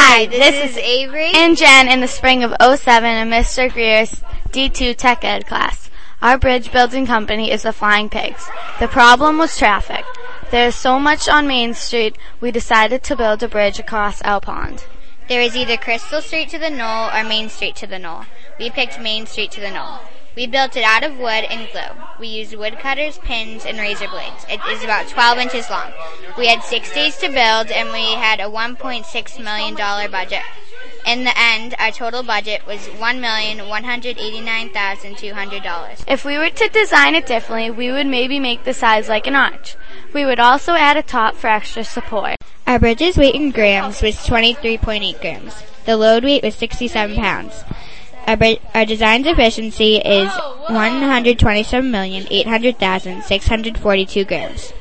Hi, this is Avery and Jen in the spring of '07 in Mr. Greer's D2 Tech Ed class. Our bridge building company is the Flying Pigs. The problem was traffic. There is so much on Main Street, we decided to build a bridge across Owl Pond. There is either Crystal Street to the knoll or Main Street to the knoll. We picked Main Street to the knoll. We built it out of wood and glue. We used woodcutters, pins, and razor blades. It is about 12 inches long. We had 6 days to build, and we had a $1.6 million budget. In the end, our total budget was $1,189,200. If we were to design it differently, we would maybe make the size like an arch. We would also add a top for extra support. Our bridge's weight in grams was 23.8 grams. The load weight was 67 pounds. Our design's efficiency is 127,800,642 grams.